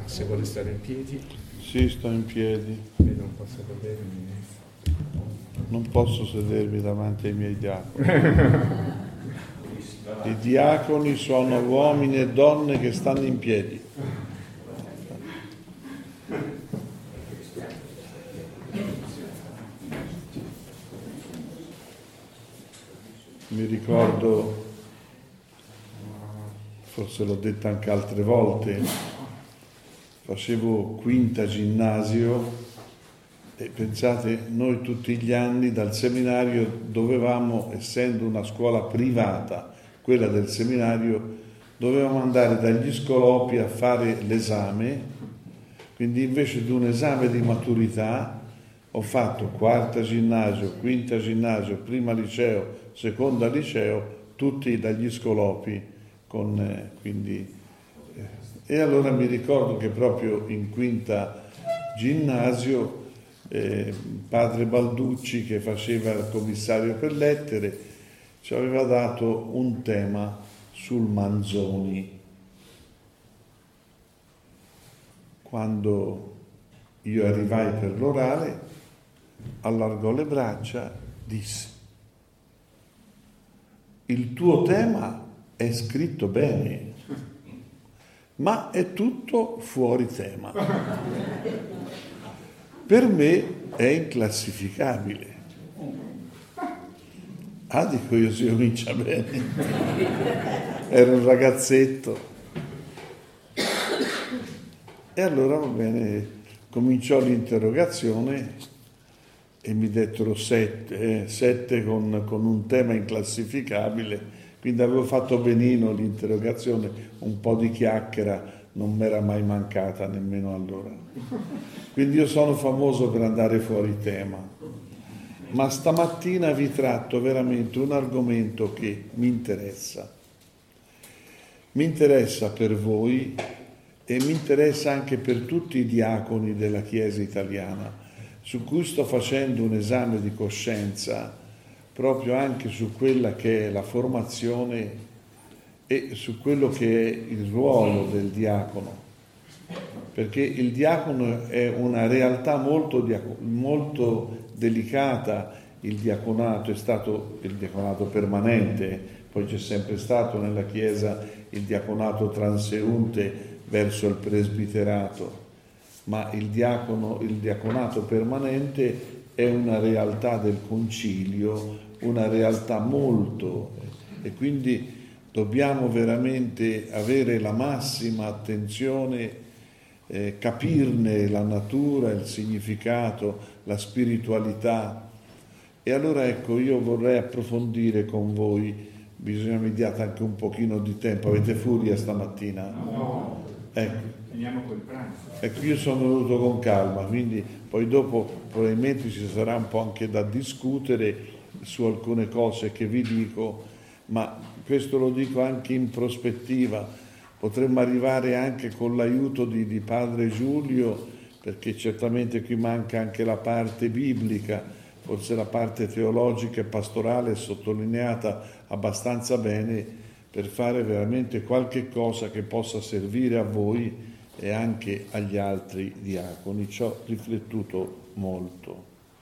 Se vuole stare in piedi. Sì, sto in piedi. Non posso vedermi. Non posso sedermi davanti ai miei diaconi. I diaconi sono uomini e donne che stanno in piedi. Mi ricordo, forse l'ho detto anche altre volte, facevo quinta ginnasio e pensate, noi tutti gli anni dal seminario dovevamo, essendo una scuola privata, quella del seminario, dovevamo andare dagli scolopi a fare l'esame, quindi invece di un esame di maturità ho fatto quarta ginnasio, quinta ginnasio, prima liceo, seconda liceo, tutti dagli scolopi, e allora mi ricordo che proprio in quinta ginnasio padre Balducci, che faceva il commissario per lettere, ci aveva dato un tema sul Manzoni. Quando io arrivai per l'orale, allargò le braccia, disse: il tuo tema è scritto bene, ma è tutto fuori tema. Per me è inclassificabile. Ah, dico io, si comincia bene. Ero un ragazzetto. E allora, va bene, cominciò l'interrogazione e mi dettero 7 con un tema inclassificabile. Quindi avevo fatto benino l'interrogazione, un po' di chiacchiera non mi era mai mancata nemmeno allora. Quindi io sono famoso per andare fuori tema. Ma stamattina vi tratto veramente un argomento che mi interessa. Mi interessa per voi e mi interessa anche per tutti i diaconi della Chiesa italiana, su cui sto facendo un esame di coscienza, proprio anche su quella che è la formazione e su quello che è il ruolo del diacono, perché il diacono è una realtà molto delicata. Il diaconato è stato il diaconato permanente, poi c'è sempre stato nella Chiesa il diaconato transeunte verso il presbiterato, ma il diaconato permanente è una realtà del concilio, una realtà molto, e quindi dobbiamo veramente avere la massima attenzione, capirne la natura, il significato, la spiritualità. E allora ecco, io vorrei approfondire con voi, bisogna mi diate anche un pochino di tempo. Avete furia stamattina? No. Ecco. Veniamo col pranzo. Ecco, io sono venuto con calma, quindi poi dopo probabilmente ci sarà un po' anche da discutere su alcune cose che vi dico, ma questo lo dico anche in prospettiva. Potremmo arrivare anche con l'aiuto di padre Giulio, perché certamente qui manca anche la parte biblica, forse la parte teologica e pastorale è sottolineata abbastanza bene, per fare veramente qualche cosa che possa servire a voi e anche agli altri diaconi. Ci ho riflettuto molto.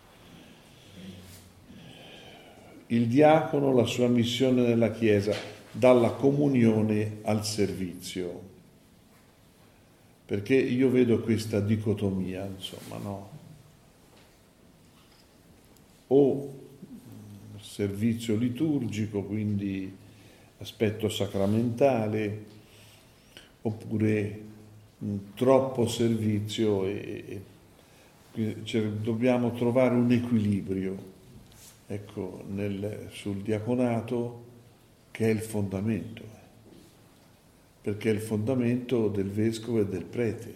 Il diacono, la sua missione nella Chiesa, dalla comunione al servizio. Perché io vedo questa dicotomia, insomma, no? O servizio liturgico, quindi aspetto sacramentale, oppure troppo servizio e dobbiamo trovare un equilibrio, ecco, sul diaconato, che è il fondamento, perché è il fondamento del vescovo e del prete,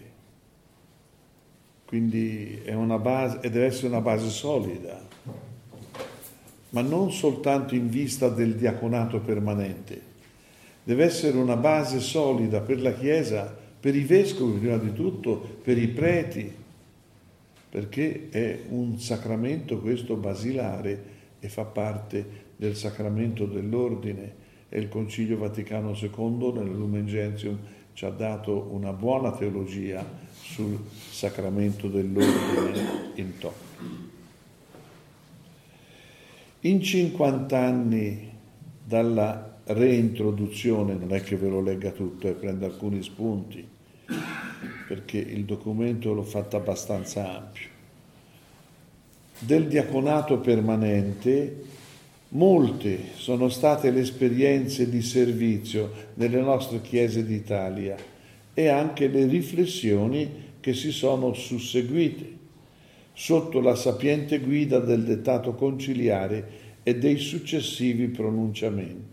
quindi è una base, e deve essere una base solida, ma non soltanto in vista del diaconato permanente, deve essere una base solida per la Chiesa, per i vescovi prima di tutto, per i preti, perché è un sacramento questo basilare e fa parte del sacramento dell'ordine, e il Concilio Vaticano II nel Lumen Gentium ci ha dato una buona teologia sul sacramento dell'ordine in toto. In 50 anni dalla reintroduzione, non è che ve lo legga tutto, prendo alcuni spunti, perché il documento l'ho fatto abbastanza ampio, del diaconato permanente, molte sono state le esperienze di servizio nelle nostre chiese d'Italia e anche le riflessioni che si sono susseguite sotto la sapiente guida del dettato conciliare e dei successivi pronunciamenti.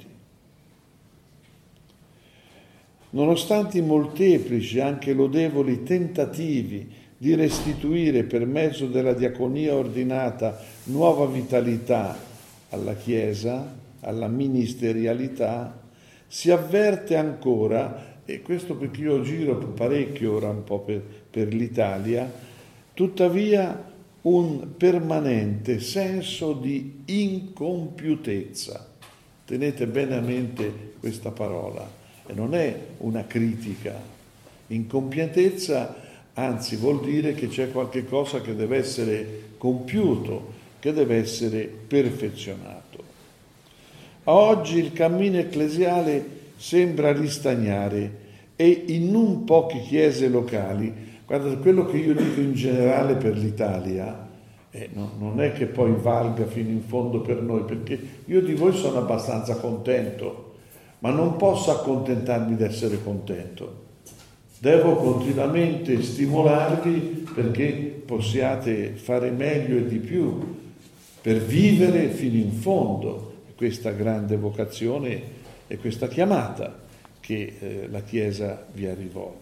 Nonostante i molteplici, anche lodevoli tentativi di restituire per mezzo della diaconia ordinata nuova vitalità alla Chiesa, alla ministerialità, si avverte ancora, e questo perché io giro parecchio ora un po' per l'Italia, tuttavia un permanente senso di incompiutezza. Tenete bene a mente questa parola, e non è una critica. Incompiutezza, anzi, vuol dire che c'è qualche cosa che deve essere compiuto, che deve essere perfezionato. A oggi il cammino ecclesiale sembra ristagnare e in non poche chiese locali, guarda, quello che io dico in generale per l'Italia, non è che poi valga fino in fondo per noi, perché io di voi sono abbastanza contento, ma non posso accontentarmi di essere contento. Devo continuamente stimolarvi perché possiate fare meglio e di più per vivere fino in fondo questa grande vocazione e questa chiamata che la Chiesa vi ha rivolto.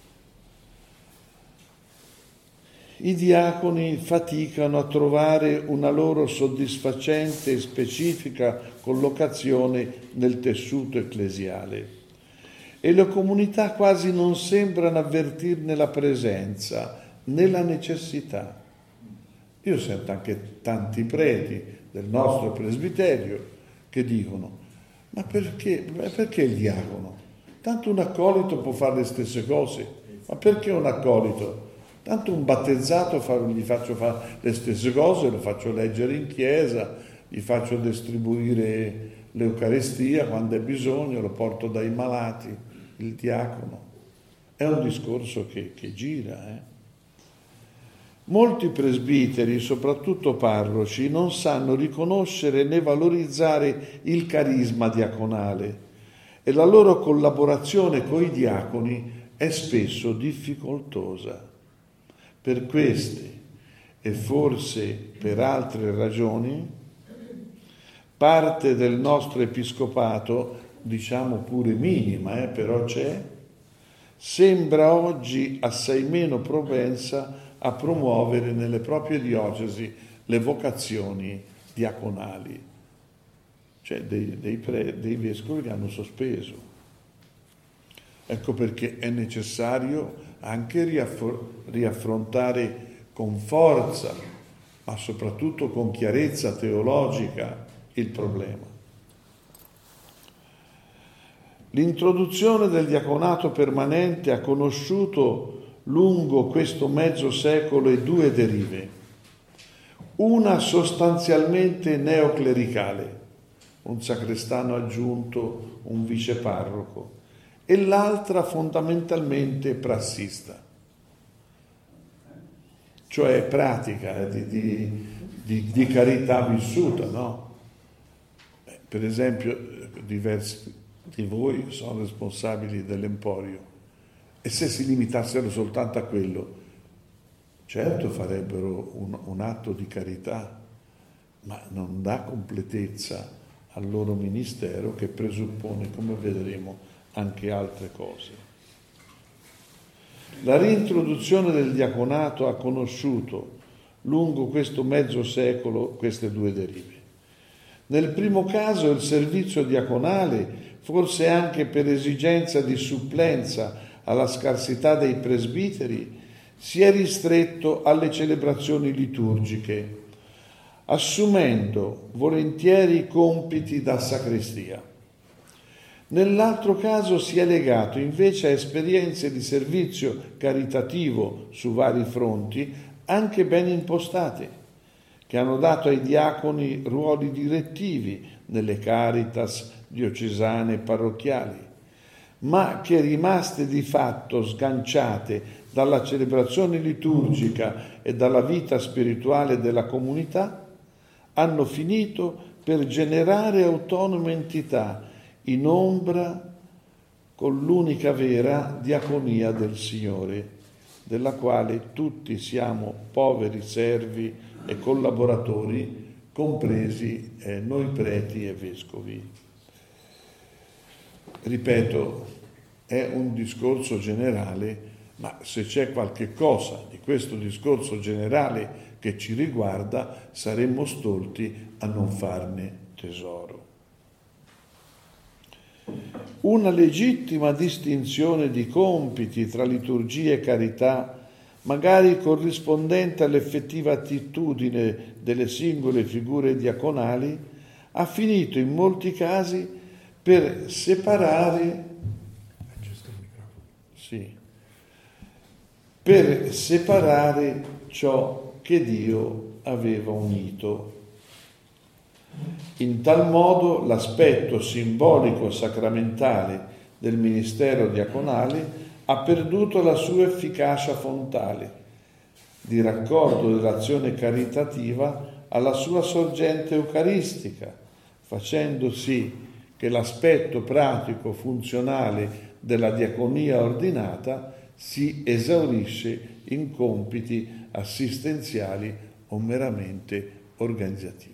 I diaconi faticano a trovare una loro soddisfacente e specifica collocazione nel tessuto ecclesiale e le comunità quasi non sembrano avvertirne la presenza né la necessità. Io sento anche tanti preti del nostro presbiterio che dicono: ma perché il diacono? Tanto un accolito può fare le stesse cose, ma perché un accolito? Tanto un battezzato gli faccio fare le stesse cose, lo faccio leggere in chiesa, gli faccio distribuire l'Eucaristia quando è bisogno, lo porto dai malati, il diacono. È un discorso che gira. Molti presbiteri, soprattutto parroci, non sanno riconoscere né valorizzare il carisma diaconale e la loro collaborazione coi diaconi è spesso difficoltosa. Per queste e forse per altre ragioni, parte del nostro episcopato, diciamo pure minima, però c'è, sembra oggi assai meno propensa a promuovere nelle proprie diocesi le vocazioni diaconali. Cioè dei vescovi li hanno sospeso. Ecco perché è necessario anche riaffrontare con forza, ma soprattutto con chiarezza teologica, il problema. L'introduzione del diaconato permanente ha conosciuto lungo questo mezzo secolo due derive. Una sostanzialmente neoclericale, un sacrestano aggiunto, un viceparroco, e l'altra fondamentalmente prassista, cioè pratica di carità vissuta, no? Per esempio, diversi di voi sono responsabili dell'Emporio e se si limitassero soltanto a quello, certo farebbero un atto di carità, ma non dà completezza al loro ministero, che presuppone, come vedremo, anche altre cose. La reintroduzione del diaconato ha conosciuto lungo questo mezzo secolo queste due derive. Nel primo caso il servizio diaconale, forse anche per esigenza di supplenza alla scarsità dei presbiteri, si è ristretto alle celebrazioni liturgiche, assumendo volentieri compiti da sacrestia. Nell'altro caso si è legato invece a esperienze di servizio caritativo su vari fronti, anche ben impostate, che hanno dato ai diaconi ruoli direttivi nelle caritas diocesane e parrocchiali, ma che rimaste di fatto sganciate dalla celebrazione liturgica e dalla vita spirituale della comunità, hanno finito per generare autonome entità in ombra con l'unica vera diaconia del Signore, della quale tutti siamo poveri servi e collaboratori, compresi noi preti e vescovi. Ripeto, è un discorso generale, ma se c'è qualche cosa di questo discorso generale che ci riguarda, saremmo stolti a non farne tesoro. Una legittima distinzione di compiti tra liturgia e carità, magari corrispondente all'effettiva attitudine delle singole figure diaconali, ha finito in molti casi per separare ciò che Dio aveva unito. In tal modo l'aspetto simbolico sacramentale del ministero diaconale ha perduto la sua efficacia fontale di raccordo dell'azione caritativa alla sua sorgente eucaristica, facendo sì che l'aspetto pratico funzionale della diaconia ordinata si esaurisce in compiti assistenziali o meramente organizzativi.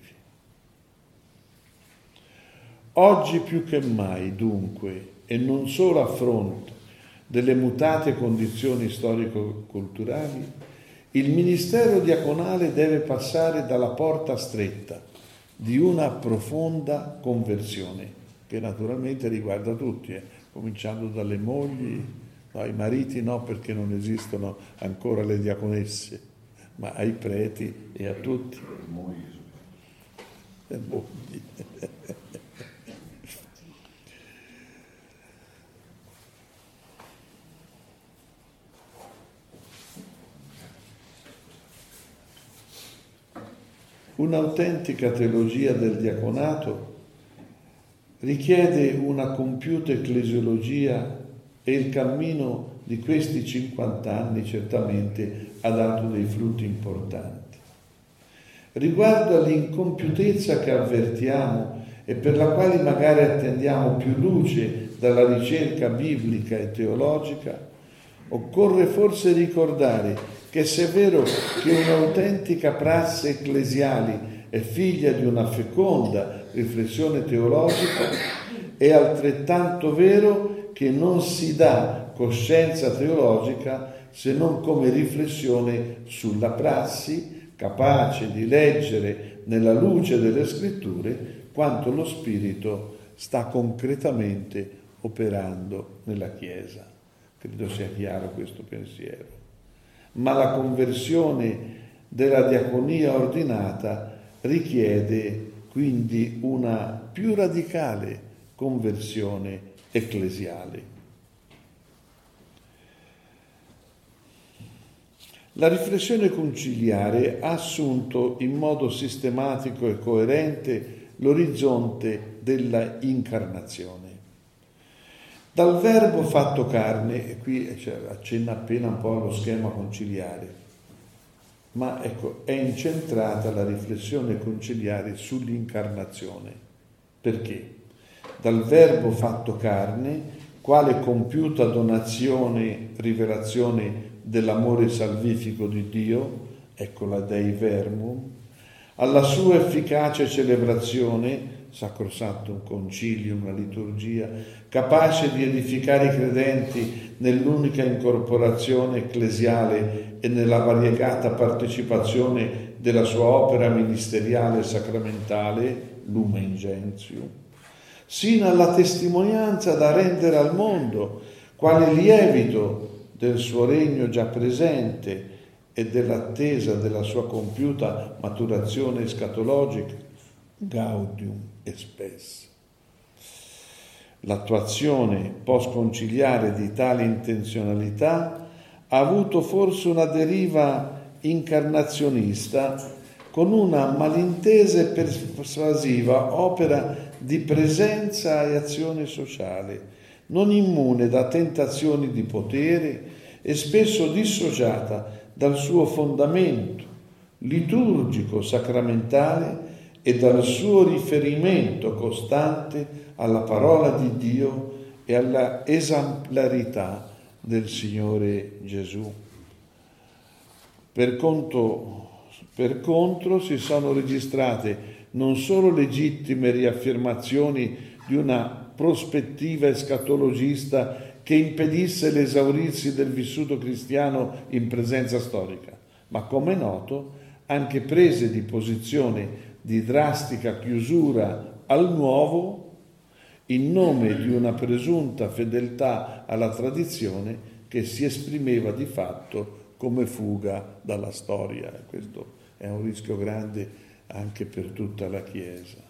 Oggi più che mai, dunque, e non solo a fronte delle mutate condizioni storico-culturali, il ministero diaconale deve passare dalla porta stretta di una profonda conversione, che naturalmente riguarda tutti, cominciando dalle mogli, no, ai mariti no, perché non esistono ancora le diaconesse, ma ai preti e a tutti. Le mogli. Un'autentica teologia del diaconato richiede una compiuta ecclesiologia e il cammino di questi 50 anni certamente ha dato dei frutti importanti. Riguardo all'incompiutezza che avvertiamo e per la quale magari attendiamo più luce dalla ricerca biblica e teologica, occorre forse ricordare che se è vero che un'autentica prassi ecclesiale è figlia di una feconda riflessione teologica, è altrettanto vero che non si dà coscienza teologica se non come riflessione sulla prassi, capace di leggere nella luce delle scritture quanto lo Spirito sta concretamente operando nella Chiesa. Credo sia chiaro questo pensiero. Ma la conversione della diaconia ordinata richiede quindi una più radicale conversione ecclesiale. La riflessione conciliare ha assunto in modo sistematico e coerente l'orizzonte della incarnazione. Dal Verbo fatto carne, e qui accenna appena un po' allo schema conciliare, ma ecco, è incentrata la riflessione conciliare sull'incarnazione. Perché? Dal Verbo fatto carne, quale compiuta donazione, rivelazione dell'amore salvifico di Dio, ecco la Dei Verbum, alla sua efficace celebrazione, sacrosantum concilium, una liturgia, capace di edificare i credenti nell'unica incorporazione ecclesiale e nella variegata partecipazione della sua opera ministeriale e sacramentale, Lumen Gentium, sino alla testimonianza da rendere al mondo, quale lievito del suo regno già presente e dell'attesa della sua compiuta maturazione escatologica, Gaudium et Spes. L'attuazione post-conciliare di tale intenzionalità ha avuto forse una deriva incarnazionista con una malintesa e persuasiva opera di presenza e azione sociale, non immune da tentazioni di potere e spesso dissociata dal suo fondamento liturgico, sacramentale e dal suo riferimento costante alla parola di Dio e alla esemplarità del Signore Gesù. Per contro si sono registrate non solo legittime riaffermazioni di una prospettiva escatologista che impedisse l'esaurirsi del vissuto cristiano in presenza storica, ma come è noto anche prese di posizione di drastica chiusura al nuovo in nome di una presunta fedeltà alla tradizione che si esprimeva di fatto come fuga dalla storia. Questo è un rischio grande anche per tutta la Chiesa.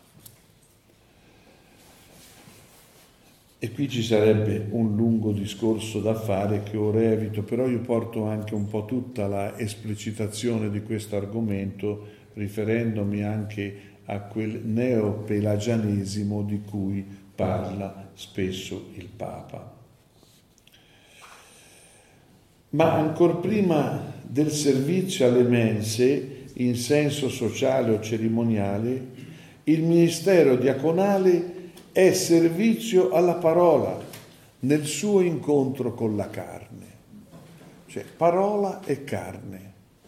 E qui ci sarebbe un lungo discorso da fare che ora evito, però io porto anche un po' tutta la esplicitazione di questo argomento riferendomi anche a quel neopelagianesimo di cui parla spesso il Papa. Ma ancor prima del servizio alle mense in senso sociale o cerimoniale, il ministero diaconale è servizio alla parola nel suo incontro con la carne. Cioè parola e carne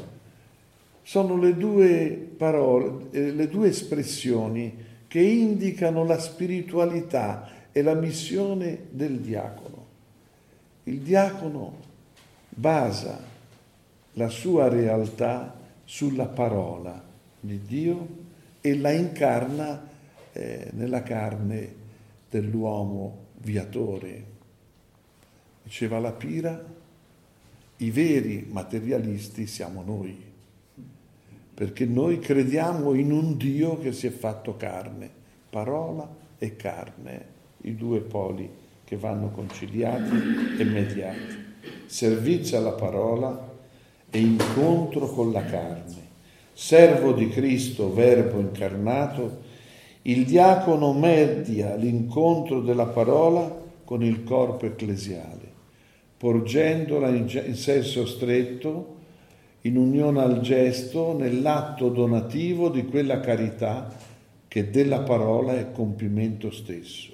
sono le due parole, le due espressioni che indicano la spiritualità e la missione del diacono. Il diacono basa la sua realtà sulla parola di Dio e la incarna nella carne dell'uomo viatore. Diceva la Pira, i veri materialisti siamo noi, perché noi crediamo in un Dio che si è fatto carne, parola e carne, i due poli che vanno conciliati e mediati. Servizio alla parola e incontro con la carne. Servo di Cristo, verbo incarnato, il diacono media l'incontro della parola con il corpo ecclesiale, porgendola in senso stretto, in unione al gesto, nell'atto donativo di quella carità che della parola è compimento stesso.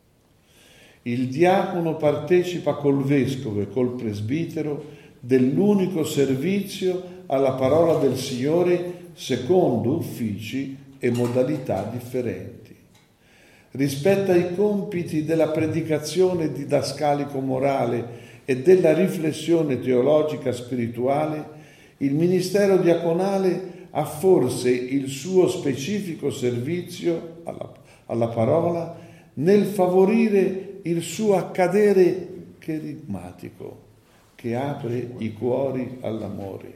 Il diacono partecipa col vescovo e col presbitero dell'unico servizio alla parola del Signore secondo uffici e modalità differenti. Rispetto ai compiti della predicazione didascalico-morale e della riflessione teologica spirituale, il ministero diaconale ha forse il suo specifico servizio alla parola nel favorire il suo accadere cherigmatico che apre i cuori all'amore.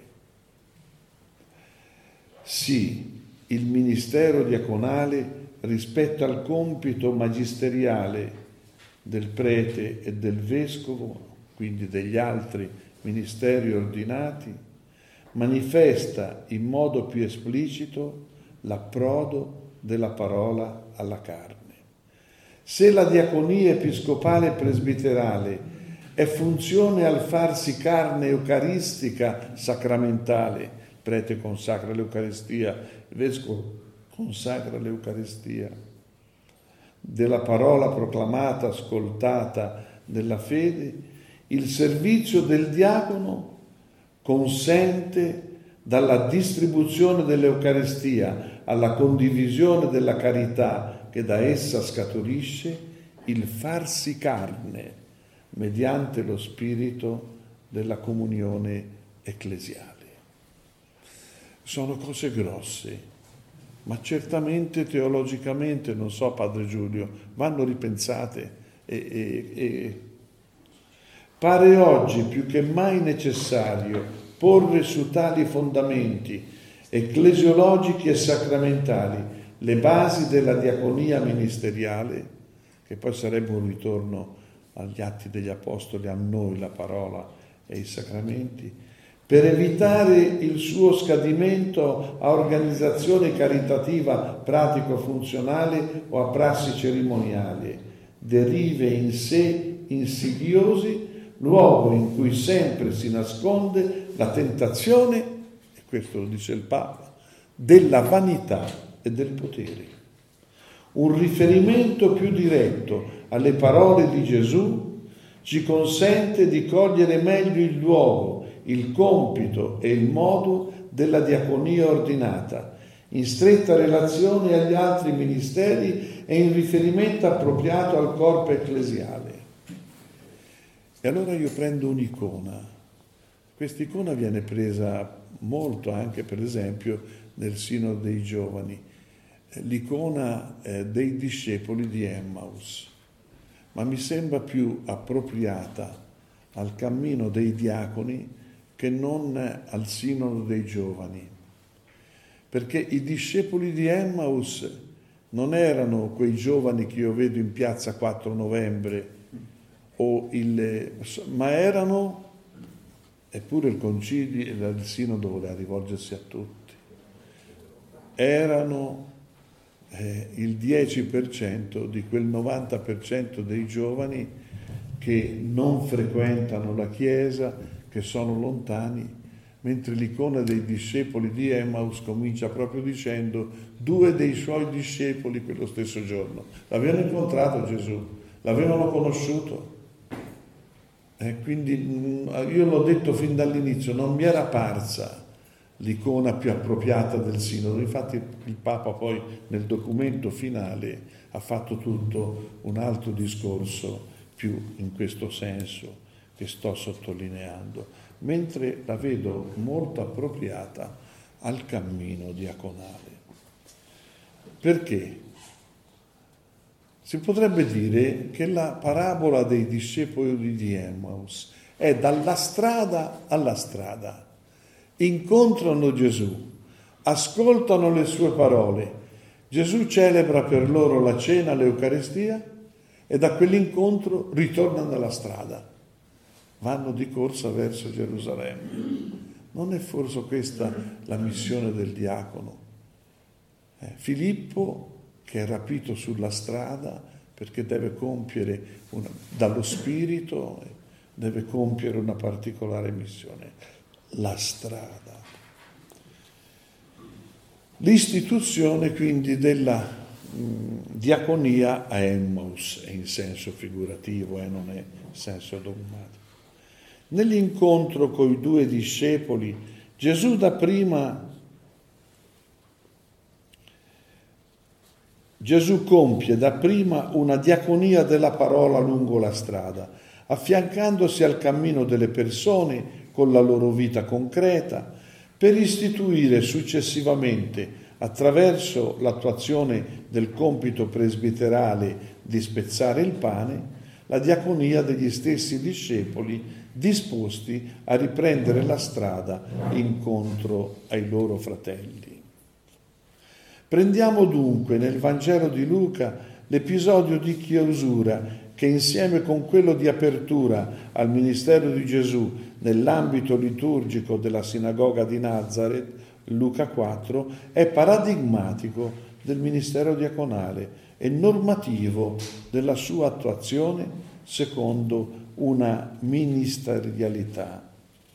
Sì, il ministero diaconale rispetto al compito magisteriale del prete e del vescovo, quindi degli altri ministeri ordinati, manifesta in modo più esplicito l'approdo della parola alla carne. Se la diaconia episcopale e presbiterale è funzione al farsi carne eucaristica sacramentale, il prete consacra l'Eucaristia, il vescovo consacra l'Eucaristia, della parola proclamata, ascoltata, della fede, il servizio del diacono consente dalla distribuzione dell'Eucaristia alla condivisione della carità che da essa scaturisce il farsi carne mediante lo spirito della comunione ecclesiale. Sono cose grosse, ma certamente teologicamente, non so Padre Giulio, vanno ripensate e pare oggi più che mai necessario porre su tali fondamenti ecclesiologici e sacramentali le basi della diaconia ministeriale, che poi sarebbe un ritorno agli Atti degli Apostoli, a noi la parola e i sacramenti, per evitare il suo scadimento a organizzazione caritativa pratico-funzionale o a prassi cerimoniali, derive in sé insidiosi, luogo in cui sempre si nasconde la tentazione, e questo lo dice il Papa, della vanità e del potere. Un riferimento più diretto alle parole di Gesù ci consente di cogliere meglio il luogo, il compito e il modo della diaconia ordinata, in stretta relazione agli altri ministeri e in riferimento appropriato al corpo ecclesiale. E allora io prendo un'icona. Quest'icona viene presa molto anche, per esempio, nel Sinodo dei Giovani, l'icona dei discepoli di Emmaus, ma mi sembra più appropriata al cammino dei diaconi che non al Sinodo dei Giovani, perché i discepoli di Emmaus non erano quei giovani che io vedo in piazza 4 novembre, ma erano, eppure il concilio e il Sinodo voleva rivolgersi a tutti, erano il 10% di quel 90% dei giovani che non frequentano la Chiesa, che sono lontani, mentre l'icona dei discepoli di Emmaus comincia proprio dicendo 2 dei suoi discepoli quello stesso giorno l'avevano incontrato Gesù, l'avevano conosciuto. Quindi io l'ho detto fin dall'inizio, non mi era parsa l'icona più appropriata del Sinodo. Infatti il Papa poi nel documento finale ha fatto tutto un altro discorso più in questo senso che sto sottolineando, mentre la vedo molto appropriata al cammino diaconale. Perché? Si potrebbe dire che la parabola dei discepoli di Emmaus è dalla strada alla strada. Incontrano Gesù, ascoltano le sue parole. Gesù celebra per loro la cena, l'Eucaristia, e da quell'incontro ritornano alla strada. Vanno di corsa verso Gerusalemme. Non è forse questa la missione del diacono? Filippo, che è rapito sulla strada perché deve compiere dallo Spirito, deve compiere una particolare missione. La strada. L'istituzione quindi della diaconia a Emmaus è in senso figurativo, non è in senso dogmatico. Nell'incontro coi 2 discepoli, Gesù compie dapprima una diaconia della parola lungo la strada, affiancandosi al cammino delle persone con la loro vita concreta, per istituire successivamente, attraverso l'attuazione del compito presbiterale di spezzare il pane, la diaconia degli stessi discepoli disposti a riprendere la strada incontro ai loro fratelli. Prendiamo dunque nel Vangelo di Luca l'episodio di chiusura che insieme con quello di apertura al ministero di Gesù nell'ambito liturgico della sinagoga di Nazareth, Luca 4, è paradigmatico del ministero diaconale e normativo della sua attuazione secondo una ministerialità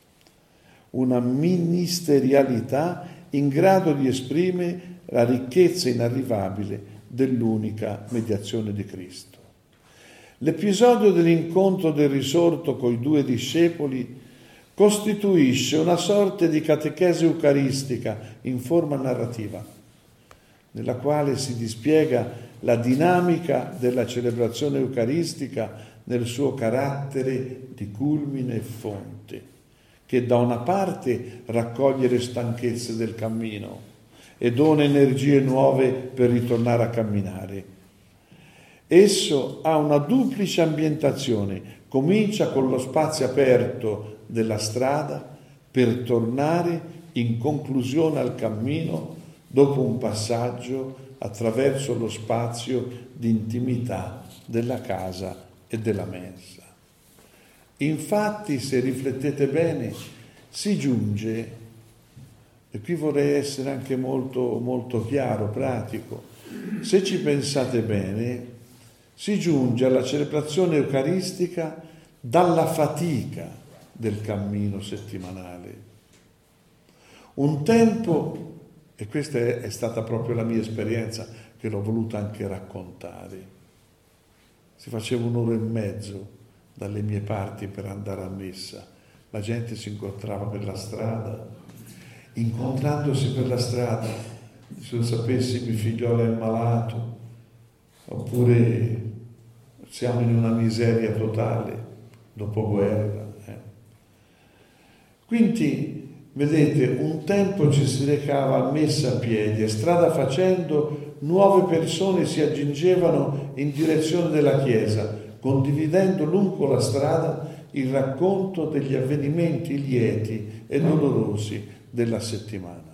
in grado di esprimere la ricchezza inarrivabile dell'unica mediazione di Cristo. L'episodio dell'incontro del risorto coi 2 discepoli costituisce una sorta di catechesi eucaristica in forma narrativa, nella quale si dispiega la dinamica della celebrazione eucaristica nel suo carattere di culmine e fonte, che da una parte raccoglie le stanchezze del cammino e dona energie nuove per ritornare a camminare. Esso ha una duplice ambientazione, comincia con lo spazio aperto della strada per tornare in conclusione al cammino dopo un passaggio attraverso lo spazio di intimità della casa e della mensa. Infatti, se riflettete bene, si giunge, e qui vorrei essere anche molto, molto chiaro, pratico, se ci pensate bene, si giunge alla celebrazione eucaristica dalla fatica del cammino settimanale. Un tempo, e questa è stata proprio la mia esperienza, che l'ho voluta anche raccontare, si faceva 1 ora e mezzo dalle mie parti per andare a messa. La gente si incontrava per la strada, incontrandosi per la strada, se lo sapessi mio figliolo è malato, oppure siamo in una miseria totale, dopoguerra. Quindi, vedete, un tempo ci si recava a messa a piedi e strada facendo nuove persone si aggiungevano in direzione della chiesa, condividendo lungo la strada il racconto degli avvenimenti lieti e dolorosi della settimana.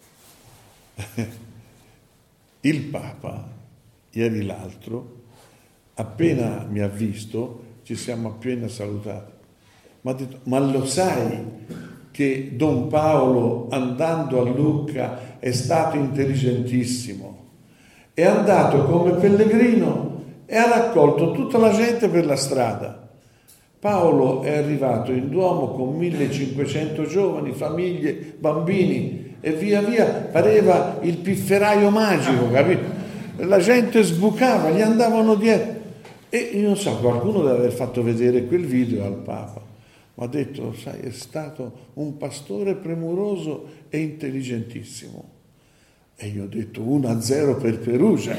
Il Papa, ieri l'altro, appena mi ha visto, ci siamo appena salutati, mi ha detto: ma lo sai che Don Paolo, andando a Lucca, è stato intelligentissimo, è andato come pellegrino e ha raccolto tutta la gente per la strada. Paolo è arrivato in Duomo con 1500 giovani, famiglie, bambini, e via via pareva il pifferaio magico, capito? La gente sbucava, gli andavano dietro. E io non so, qualcuno deve aver fatto vedere quel video al Papa. Mi ha detto: sai, è stato un pastore premuroso e intelligentissimo. E io ho detto 1-0 per Perugia,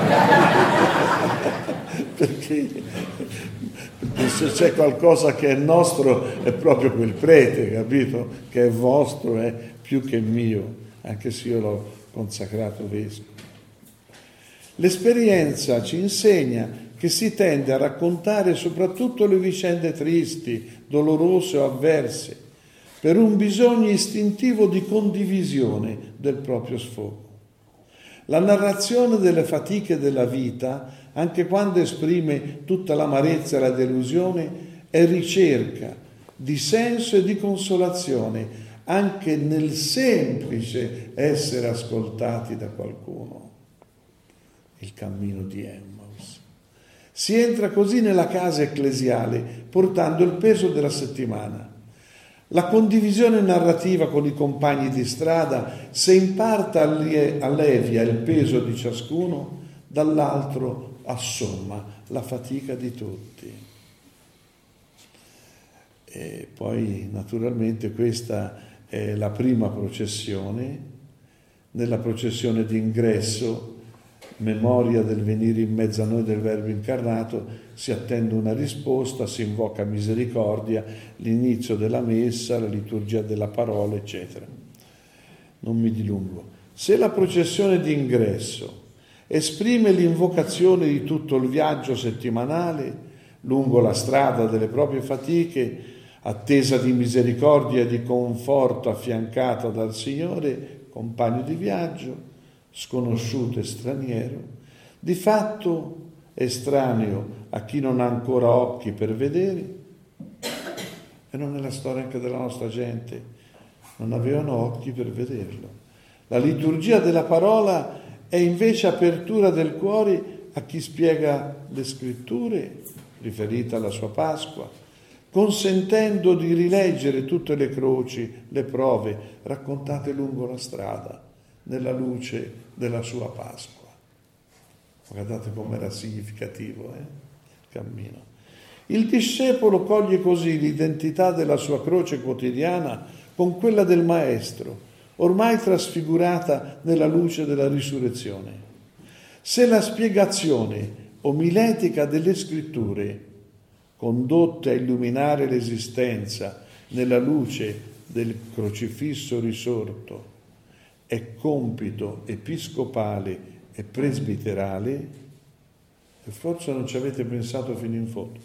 perché se c'è qualcosa che è nostro è proprio quel prete, capito? Che è vostro, è più che mio, anche se io l'ho consacrato vescovo. L'esperienza ci insegna che si tende a raccontare soprattutto le vicende tristi, dolorose o avverse, per un bisogno istintivo di condivisione del proprio sfogo. La narrazione delle fatiche della vita, anche quando esprime tutta l'amarezza e la delusione, è ricerca di senso e di consolazione, anche nel semplice essere ascoltati da qualcuno. Il cammino di Emmaus. Si entra così nella casa ecclesiale, portando il peso della settimana. La condivisione narrativa con i compagni di strada, se in parte allevia il peso di ciascuno, dall'altro assomma la fatica di tutti. E poi naturalmente questa è la prima processione. Nella processione d'ingresso, memoria del venire in mezzo a noi del Verbo incarnato, si attende una risposta, si invoca misericordia, l'inizio della messa, la liturgia della parola, eccetera. Non mi dilungo. Se la processione d'ingresso esprime l'invocazione di tutto il viaggio settimanale lungo la strada delle proprie fatiche, attesa di misericordia e di conforto affiancata dal Signore, compagno di viaggio, sconosciuto e straniero, di fatto estraneo a chi non ha ancora occhi per vedere, e non è la storia anche della nostra gente, non avevano occhi per vederlo. La liturgia della parola è invece apertura del cuore a chi spiega le scritture riferite alla sua Pasqua, consentendo di rileggere tutte le croci, le prove raccontate lungo la strada, nella luce della sua Pasqua. Guardate com'era significativo il cammino. Il discepolo coglie così l'identità della sua croce quotidiana con quella del Maestro, ormai trasfigurata nella luce della risurrezione. Se la spiegazione omiletica delle Scritture, condotte a illuminare l'esistenza nella luce del crocifisso risorto, è compito episcopale e presbiterale, e forse non ci avete pensato fino in fondo.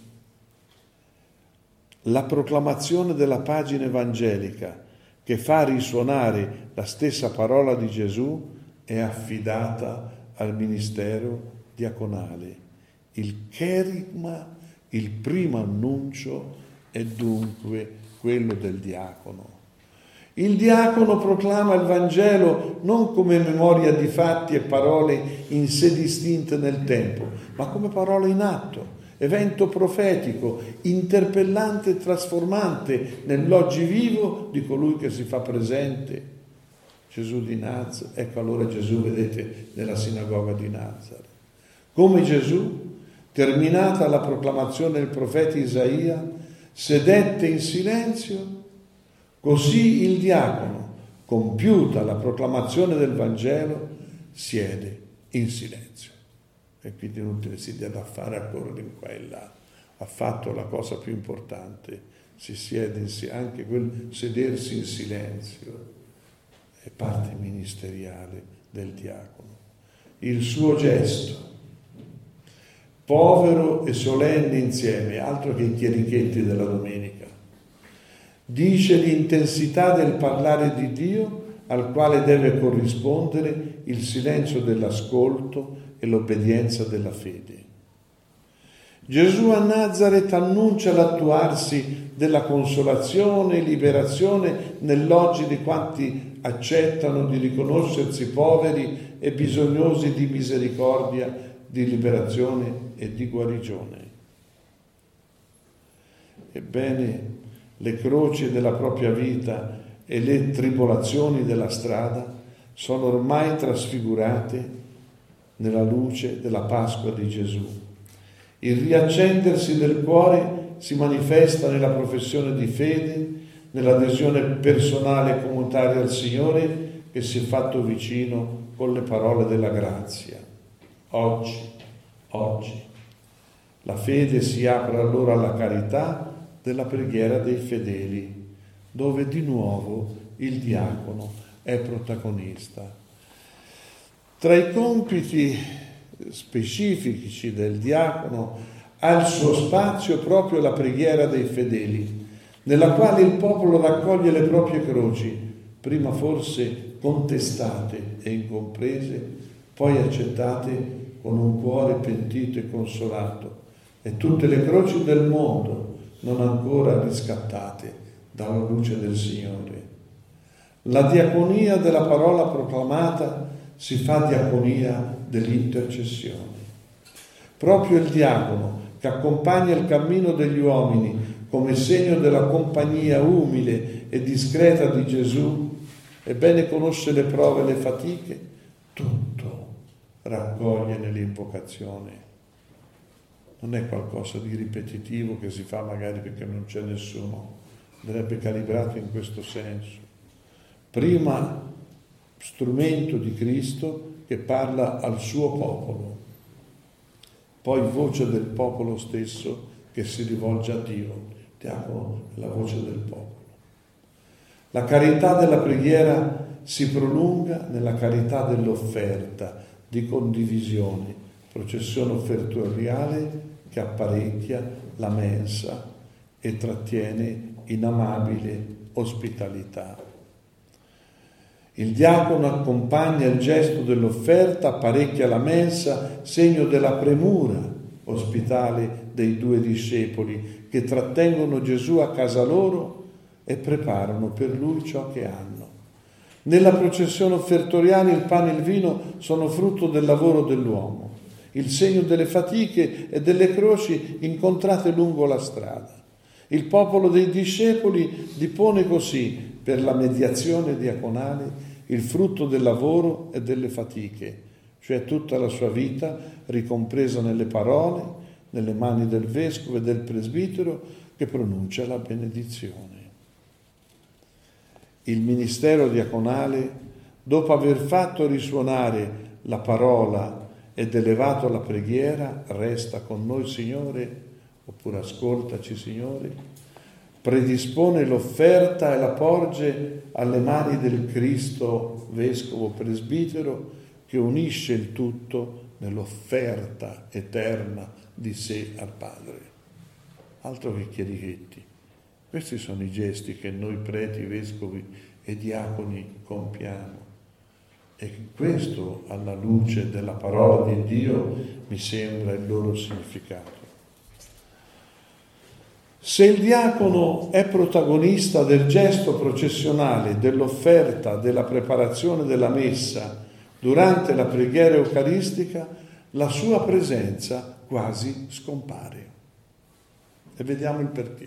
La proclamazione della pagina evangelica che fa risuonare la stessa parola di Gesù è affidata al ministero diaconale, Il cherigma, il primo annuncio, è dunque quello del diacono. Il diacono proclama il Vangelo non come memoria di fatti e parole in sé distinte nel tempo, ma come parole in atto, evento profetico, interpellante e trasformante nell'oggi vivo di colui che si fa presente, Gesù di Nazareth. Ecco allora Gesù, vedete, nella sinagoga di Nazareth. Come Gesù, terminata la proclamazione del profeta Isaia, sedette in silenzio, così il diacono, compiuta la proclamazione del Vangelo, siede in silenzio. E quindi non si dia da fare a correre in qua e là. Ha fatto la cosa più importante, si siede in silenzio. Anche quel sedersi in silenzio è parte ministeriale del diacono. Il suo gesto, povero e solenne insieme, altro che i chierichetti della domenica, dice l'intensità del parlare di Dio al quale deve corrispondere il silenzio dell'ascolto e l'obbedienza della fede. Gesù a Nazareth annuncia l'attuarsi della consolazione e liberazione nell'oggi di quanti accettano di riconoscersi poveri e bisognosi di misericordia, di liberazione e di guarigione. Ebbene, le croci della propria vita e le tribolazioni della strada sono ormai trasfigurate nella luce della Pasqua di Gesù. Il riaccendersi del cuore si manifesta nella professione di fede, nell'adesione personale e comunitaria al Signore che si è fatto vicino con le parole della grazia. Oggi, la fede si apre allora alla carità della preghiera dei fedeli, dove di nuovo il diacono è protagonista. Tra i compiti specifici del diacono ha il suo spazio proprio la preghiera dei fedeli, nella quale il popolo raccoglie le proprie croci, prima forse contestate e incomprese, poi accettate con un cuore pentito e consolato, e tutte le croci del mondo non ancora riscattate dalla luce del Signore. La diaconia della parola proclamata si fa diaconia dell'intercessione. Proprio il diacono che accompagna il cammino degli uomini come segno della compagnia umile e discreta di Gesù, ebbene conosce le prove e le fatiche, tutto raccoglie nell'invocazione. Non è qualcosa di ripetitivo che si fa magari perché non c'è nessuno, andrebbe calibrato in questo senso. Prima strumento di Cristo che parla al suo popolo, poi voce del popolo stesso che si rivolge a Dio. Diacono è la voce del popolo. La carità della preghiera si prolunga nella carità dell'offerta, di condivisione, processione offertoriale che apparecchia la mensa e trattiene in amabile ospitalità. Il diacono accompagna il gesto dell'offerta, apparecchia la mensa, segno della premura ospitale dei due discepoli che trattengono Gesù a casa loro e preparano per lui ciò che hanno. Nella processione offertoriale il pane e il vino sono frutto del lavoro dell'uomo, il segno delle fatiche e delle croci incontrate lungo la strada. Il popolo dei discepoli dipone così, per la mediazione diaconale, il frutto del lavoro e delle fatiche, cioè tutta la sua vita ricompresa nelle parole, nelle mani del vescovo e del presbitero che pronuncia la benedizione. Il ministero diaconale, dopo aver fatto risuonare la parola ed elevato la preghiera, resta con noi Signore, oppure ascoltaci Signore, predispone l'offerta e la porge alle mani del Cristo vescovo presbitero che unisce il tutto nell'offerta eterna di sé al Padre. Altro che chierichetti. Questi sono i gesti che noi preti, vescovi e diaconi compiamo E questo, alla luce della parola di Dio, mi sembra il loro significato. Se il diacono è protagonista del gesto processionale, dell'offerta, della preparazione della messa durante la preghiera eucaristica, la sua presenza quasi scompare. E vediamo il perché.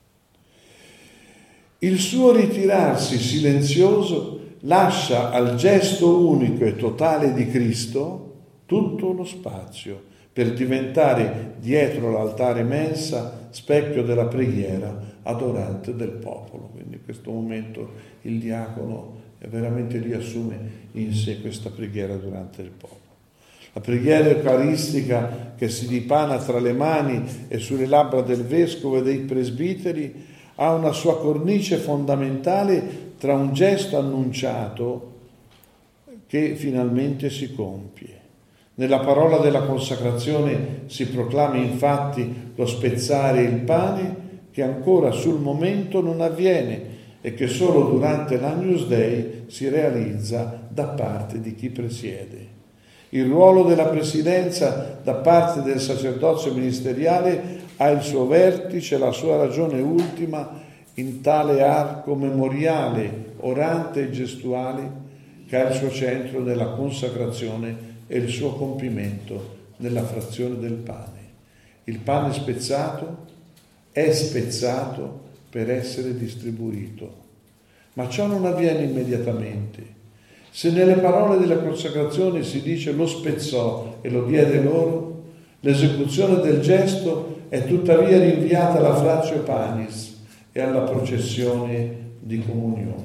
Il suo ritirarsi silenzioso lascia al gesto unico e totale di Cristo tutto lo spazio per diventare dietro l'altare mensa specchio della preghiera adorante del popolo. Quindi in questo momento il diacono veramente riassume in sé questa preghiera durante il popolo. La preghiera eucaristica che si dipana tra le mani e sulle labbra del vescovo e dei presbiteri ha una sua cornice fondamentale tra un gesto annunciato che finalmente si compie. Nella parola della consacrazione si proclama infatti lo spezzare il pane che ancora sul momento non avviene e che solo durante l'Agnus Dei si realizza da parte di chi presiede. Il ruolo della presidenza da parte del sacerdozio ministeriale ha il suo vertice, la sua ragione ultima in tale arco memoriale, orante e gestuale che ha il suo centro nella consacrazione e il suo compimento nella frazione del pane. Il pane spezzato è spezzato per essere distribuito, ma ciò non avviene immediatamente. Se nelle parole della consacrazione si dice lo spezzò e lo diede loro, l'esecuzione del gesto è tuttavia rinviata alla fratio panis e alla processione di comunione.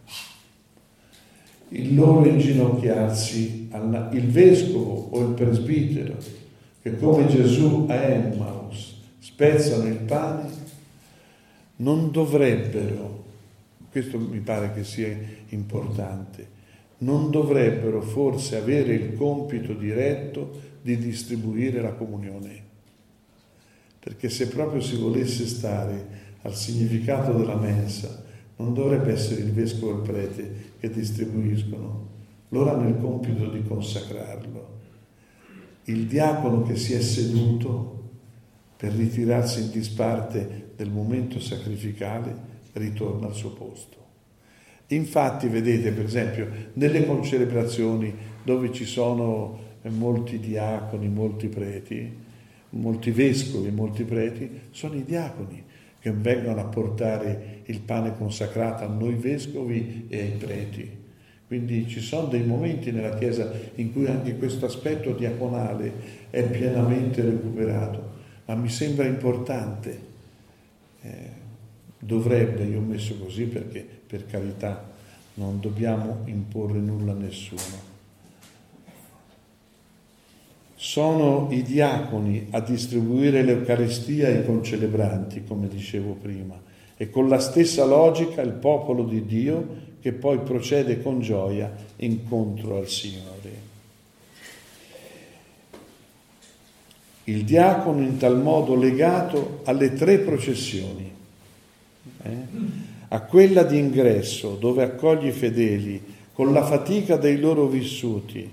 Il loro inginocchiarsi, il vescovo o il presbitero, che come Gesù a Emmaus spezzano il pane, non dovrebbero, questo mi pare che sia importante, non dovrebbero forse avere il compito diretto di distribuire la comunione. Perché se proprio si volesse stare al significato della mensa, non dovrebbe essere il vescovo e il prete che distribuiscono, loro hanno il compito di consacrarlo. Il diacono che si è seduto per ritirarsi in disparte del momento sacrificale ritorna al suo posto. Infatti, vedete, per esempio, nelle concelebrazioni dove ci sono molti diaconi, molti preti, molti vescovi, molti preti, sono i diaconi che vengono a portare il pane consacrato a noi vescovi e ai preti. Quindi ci sono dei momenti nella Chiesa in cui anche questo aspetto diaconale è pienamente recuperato, ma mi sembra importante. Dovrebbe, io ho messo così perché, per carità, non dobbiamo imporre nulla a nessuno. Sono i diaconi a distribuire l'Eucaristia ai concelebranti, come dicevo prima, e con la stessa logica il popolo di Dio che poi procede con gioia incontro al Signore. Il diacono in tal modo legato alle 3 processioni, a quella di ingresso dove accoglie i fedeli con la fatica dei loro vissuti,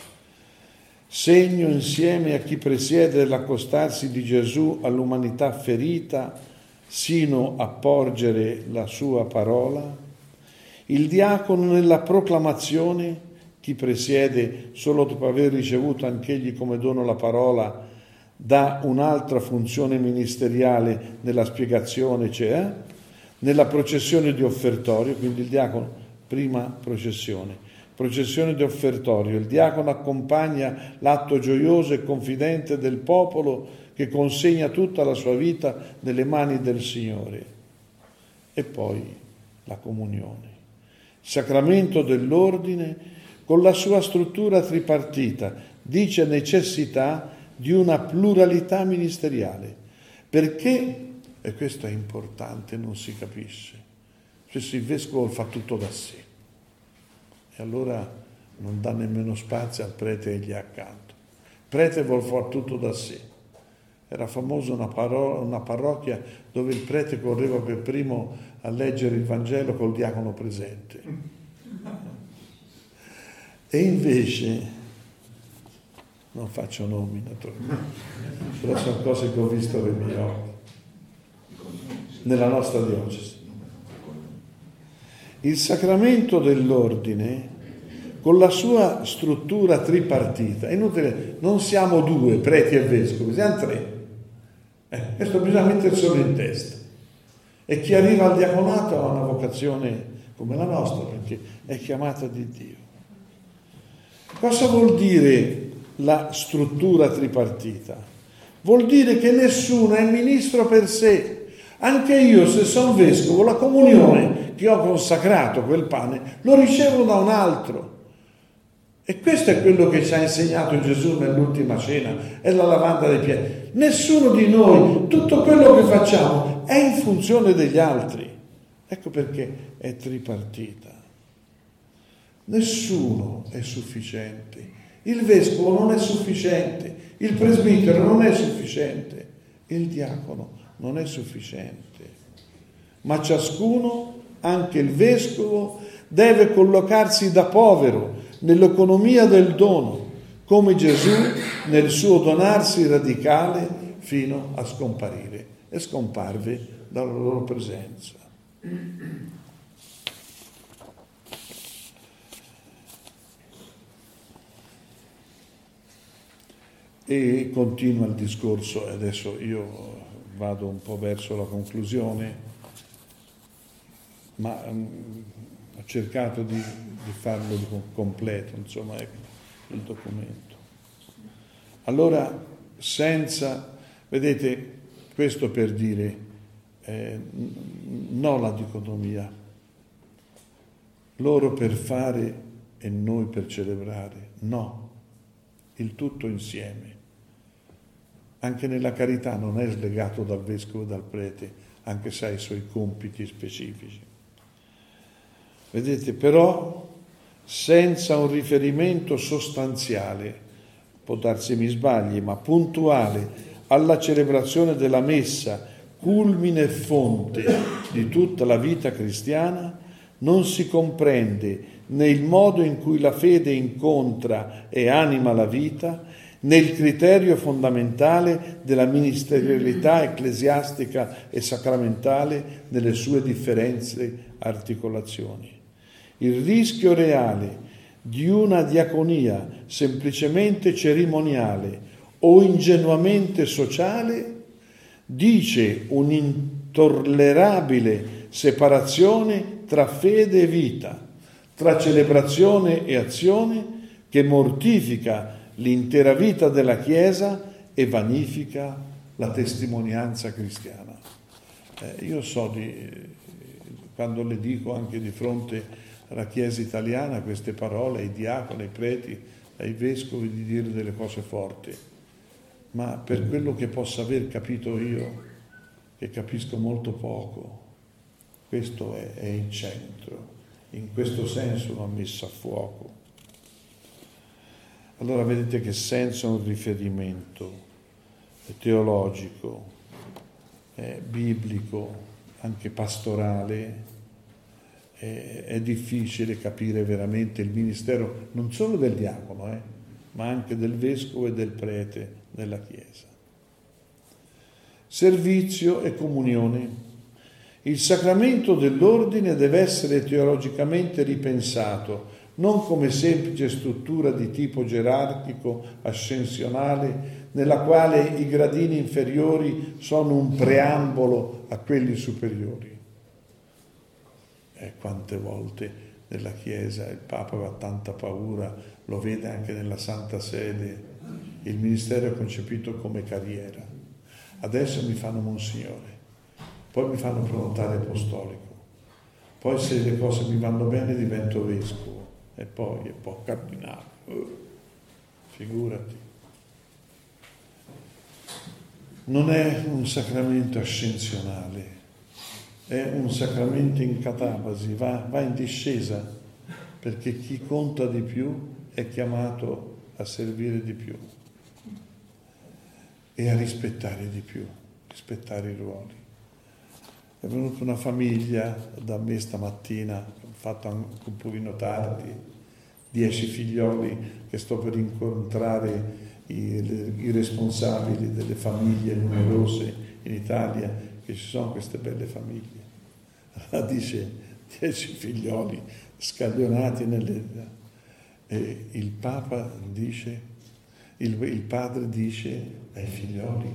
segno insieme a chi presiede l'accostarsi di Gesù all'umanità ferita sino a porgere la sua parola, il diacono nella proclamazione, chi presiede solo dopo aver ricevuto anch'egli come dono la parola, dà un'altra funzione ministeriale nella spiegazione, cioè nella processione di offertorio, quindi il diacono, prima processione di offertorio, il diacono accompagna l'atto gioioso e confidente del popolo che consegna tutta la sua vita nelle mani del Signore. E poi la comunione, sacramento dell'ordine con la sua struttura tripartita, dice necessità di una pluralità ministeriale. Perché, e questo è importante, non si capisce, spesso il vescovo fa tutto da sé e allora non dà nemmeno spazio al prete che gli è accanto. Il prete vuol fare tutto da sé. Era famosa una parrocchia dove il prete correva per primo a leggere il Vangelo col diacono presente. E invece, non faccio nomi naturalmente, però sono cose che ho visto con i miei occhi, nella nostra diocesi. Il sacramento dell'ordine, con la sua struttura tripartita, è inutile, non siamo due, preti e vescovi, siamo tre. Questo bisogna metterselo in testa. E chi arriva al diaconato ha una vocazione come la nostra, perché è chiamata di Dio. Cosa vuol dire la struttura tripartita? Vuol dire che nessuno è ministro per sé. Anche io, se sono vescovo, la comunione che ho consacrato, quel pane, lo ricevo da un altro. E questo è quello che ci ha insegnato Gesù nell'ultima cena, è la lavanda dei piedi. Nessuno di noi, tutto quello che facciamo è in funzione degli altri. Ecco perché è tripartita. Nessuno è sufficiente. Il vescovo non è sufficiente, il presbitero non è sufficiente, il diacono non è sufficiente. Ma ciascuno, anche il vescovo, deve collocarsi da povero nell'economia del dono, come Gesù nel suo donarsi radicale fino a scomparire, e scomparve dalla loro presenza. E continua il discorso, e adesso io vado un po' verso la conclusione, ma ho cercato di farlo completo, insomma, ecco il documento. Allora, vedete, questo per dire, no la dicotomia, loro per fare e noi per celebrare, no, il tutto insieme. Anche nella carità non è slegato dal vescovo e dal prete, anche se ha i suoi compiti specifici. Vedete, però, senza un riferimento sostanziale, può darsi mi sbagli, ma puntuale, alla celebrazione della messa, culmine e fonte di tutta la vita cristiana, non si comprende né il modo in cui la fede incontra e anima la vita, né il criterio fondamentale della ministerialità ecclesiastica e sacramentale nelle sue differenze articolazioni. Il rischio reale di una diaconia semplicemente cerimoniale o ingenuamente sociale dice un'intollerabile separazione tra fede e vita, tra celebrazione e azione, che mortifica l'intera vita della Chiesa e vanifica la testimonianza cristiana. Io so quando le dico anche di fronte alla Chiesa italiana queste parole, ai diaconi, ai preti, ai vescovi, di dire delle cose forti, ma per quello che possa aver capito io, che capisco molto poco, questo è il centro, in questo senso l'ho messa a fuoco. Allora vedete che senza un riferimento teologico, biblico, anche pastorale, è difficile capire veramente il ministero non solo del diacono, ma anche del vescovo e del prete della Chiesa. Servizio e comunione. Il sacramento dell'ordine deve essere teologicamente ripensato, non come semplice struttura di tipo gerarchico, ascensionale, nella quale i gradini inferiori sono un preambolo a quelli superiori. Quante volte nella Chiesa il Papa aveva tanta paura, lo vede anche nella Santa Sede, il ministero è concepito come carriera. Adesso mi fanno Monsignore, poi mi fanno promontare apostolico, poi se le cose mi vanno bene divento vescovo, e poi cardinale, figurati. Non è un sacramento ascensionale, è un sacramento in catabasi, va in discesa, perché chi conta di più è chiamato a servire di più e a rispettare di più, rispettare i ruoli. È venuta una famiglia da me stamattina, ho fatto anche un pochino tardi, 10 figlioli che sto per incontrare i responsabili delle famiglie numerose in Italia, che ci sono queste belle famiglie. Allora dice 10 figlioli scaglionati e il Papa dice, il padre dice ai figlioli: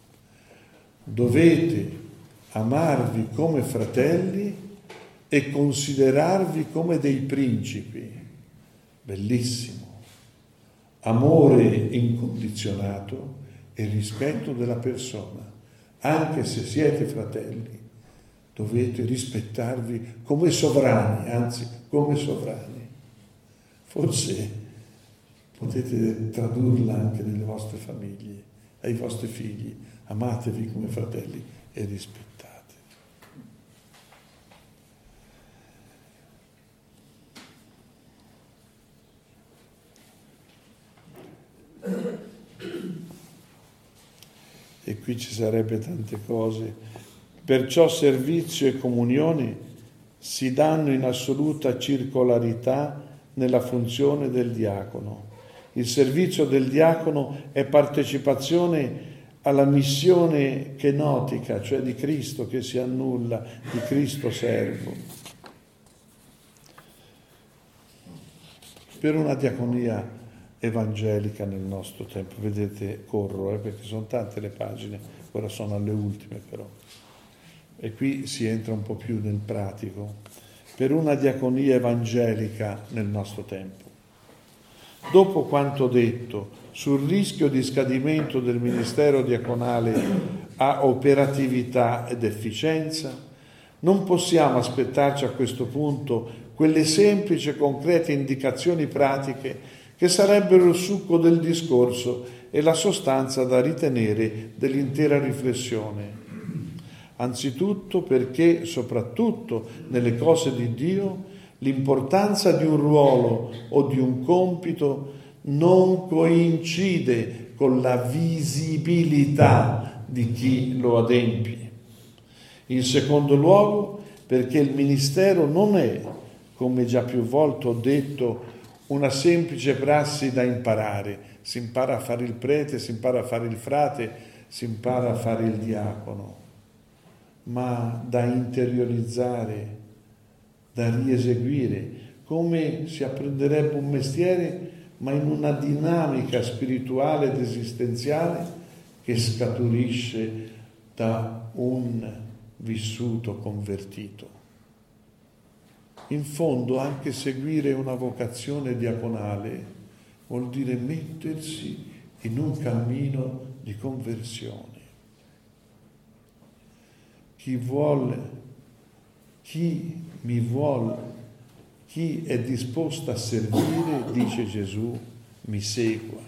dovete amarvi come fratelli e considerarvi come dei principi. Bellissimo. Amore incondizionato e rispetto della persona. Anche se siete fratelli, dovete rispettarvi come sovrani, anzi come sovrani. Forse potete tradurla anche nelle vostre famiglie, ai vostri figli. Amatevi come fratelli e rispettate. E qui ci sarebbe tante cose. Perciò servizio e comunione si danno in assoluta circolarità nella funzione del diacono. Il servizio del diacono è partecipazione alla missione kenotica, cioè di Cristo che si annulla, di Cristo servo. Per una diaconia evangelica nel nostro tempo, vedete, corro perché sono tante le pagine, ora sono alle ultime però, e qui si entra un po' più nel pratico. Per una diaconia evangelica nel nostro tempo. Dopo quanto detto sul rischio di scadimento del ministero diaconale a operatività ed efficienza, non possiamo aspettarci a questo punto quelle semplici e concrete indicazioni pratiche che sarebbero il succo del discorso e la sostanza da ritenere dell'intera riflessione. Anzitutto perché, soprattutto nelle cose di Dio, l'importanza di un ruolo o di un compito non coincide con la visibilità di chi lo adempie. In secondo luogo, perché il ministero non è, come già più volte ho detto, una semplice prassi da imparare. Si impara a fare il prete, si impara a fare il frate, si impara a fare il diacono, ma da interiorizzare, da rieseguire, come si apprenderebbe un mestiere, ma in una dinamica spirituale ed esistenziale che scaturisce da un vissuto convertito. In fondo anche seguire una vocazione diaconale vuol dire mettersi in un cammino di conversione. Chi mi vuole, chi è disposto a servire, dice Gesù, mi segua.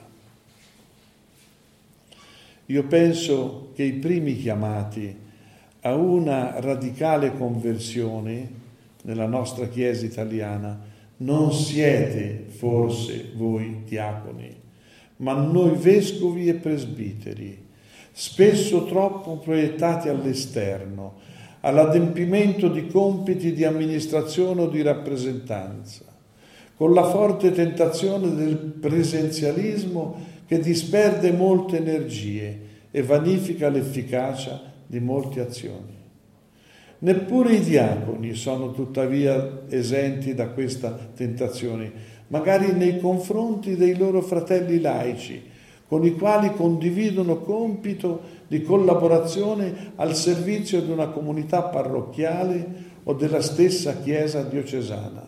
Io penso che i primi chiamati a una radicale conversione nella nostra Chiesa italiana non siete forse voi diaconi, ma noi vescovi e presbiteri, spesso troppo proiettati all'esterno, all'adempimento di compiti di amministrazione o di rappresentanza, con la forte tentazione del presenzialismo che disperde molte energie e vanifica l'efficacia di molte azioni. Neppure i diaconi sono tuttavia esenti da questa tentazione, magari nei confronti dei loro fratelli laici, con i quali condividono compito di collaborazione al servizio di una comunità parrocchiale o della stessa Chiesa diocesana.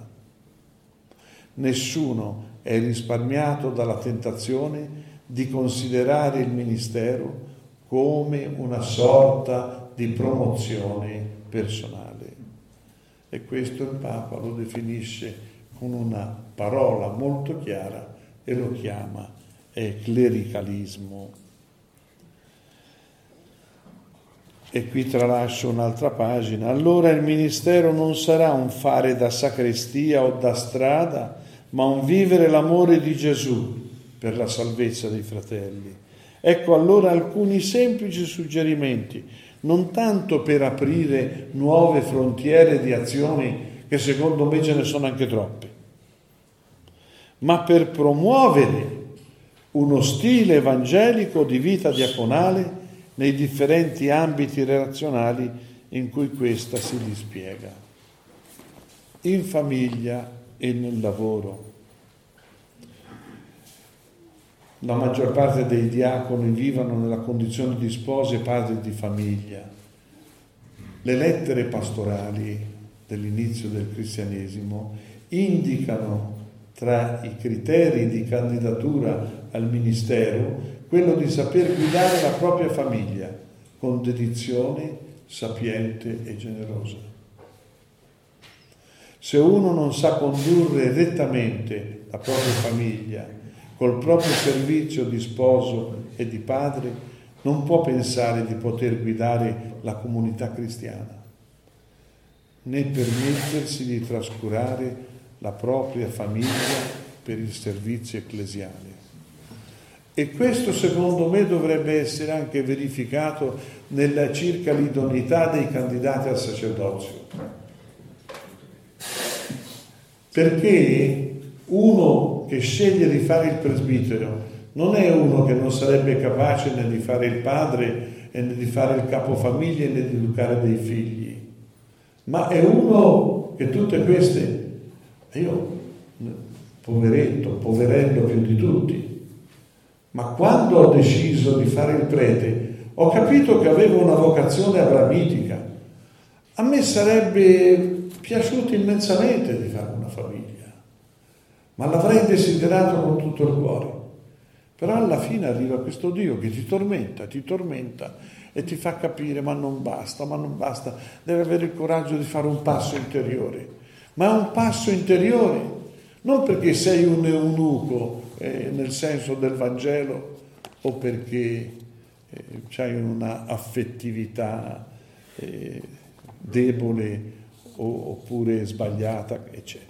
Nessuno è risparmiato dalla tentazione di considerare il ministero come una sorta di promozione personale. E questo il Papa lo definisce con una parola molto chiara e lo chiama clericalismo. E qui tralascio un'altra pagina. Allora il ministero non sarà un fare da sacrestia o da strada, ma un vivere l'amore di Gesù per la salvezza dei fratelli. Ecco allora alcuni semplici suggerimenti, non tanto per aprire nuove frontiere di azioni, che secondo me ce ne sono anche troppe, ma per promuovere uno stile evangelico di vita diaconale nei differenti ambiti relazionali in cui questa si dispiega, in famiglia e nel lavoro. La maggior parte dei diaconi vivono nella condizione di sposi e padri di famiglia. Le lettere pastorali dell'inizio del cristianesimo indicano tra i criteri di candidatura al ministero quello di saper guidare la propria famiglia con dedizione sapiente e generosa. Se uno non sa condurre rettamente la propria famiglia col proprio servizio di sposo e di padre, non può pensare di poter guidare la comunità cristiana, né permettersi di trascurare la propria famiglia per il servizio ecclesiale. E questo, secondo me, dovrebbe essere anche verificato circa l'idoneità dei candidati al sacerdozio. Perché uno che sceglie di fare il presbitero non è uno che non sarebbe capace né di fare il padre né di fare il capofamiglia né di educare dei figli, ma è uno che tutte queste, io poveretto, poverello più di tutti, ma quando ho deciso di fare il prete ho capito che avevo una vocazione abramitica. A me sarebbe piaciuto immensamente di fare una famiglia, ma l'avrei desiderato con tutto il cuore. Però alla fine arriva questo Dio che ti tormenta e ti fa capire ma non basta, devi avere il coraggio di fare un passo interiore, ma è un passo interiore, non perché sei un eunuco nel senso del Vangelo o perché c'hai una affettività debole oppure sbagliata, eccetera.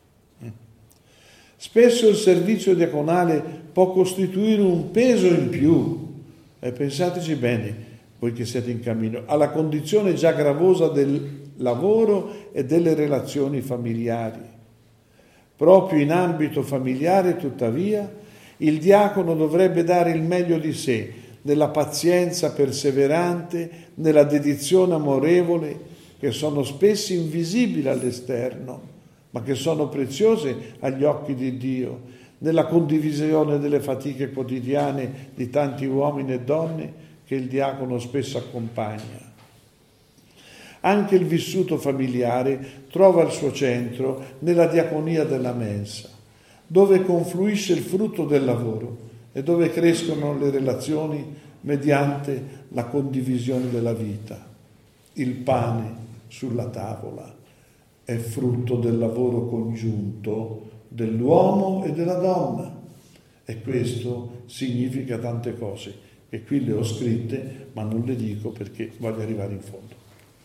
Spesso il servizio diaconale può costituire un peso in più, pensateci bene, voi che siete in cammino, alla condizione già gravosa del lavoro e delle relazioni familiari. Proprio in ambito familiare, tuttavia, il diacono dovrebbe dare il meglio di sé, nella pazienza perseverante, nella dedizione amorevole, che sono spesso invisibili all'esterno, ma che sono preziose agli occhi di Dio, nella condivisione delle fatiche quotidiane di tanti uomini e donne che il diacono spesso accompagna. Anche il vissuto familiare trova il suo centro nella diaconia della mensa, dove confluisce il frutto del lavoro e dove crescono le relazioni mediante la condivisione della vita. Il pane sulla tavola è frutto del lavoro congiunto dell'uomo e della donna, e questo significa tante cose che qui le ho scritte ma non le dico perché voglio arrivare in fondo.